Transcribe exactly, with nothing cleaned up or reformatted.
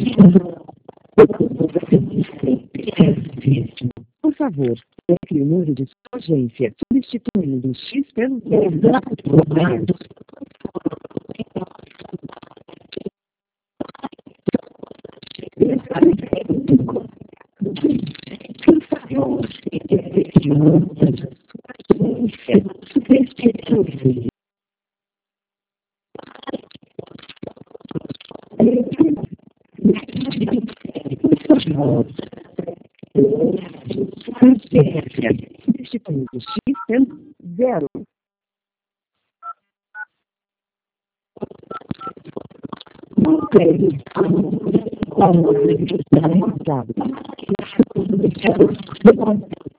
Por favor, entre o número de sua agência, substituindo o X pelo zero. Por favor, entre o número de sua agência, substituindo por favor. Agência, substituindo o X pelo zero. Ok. Como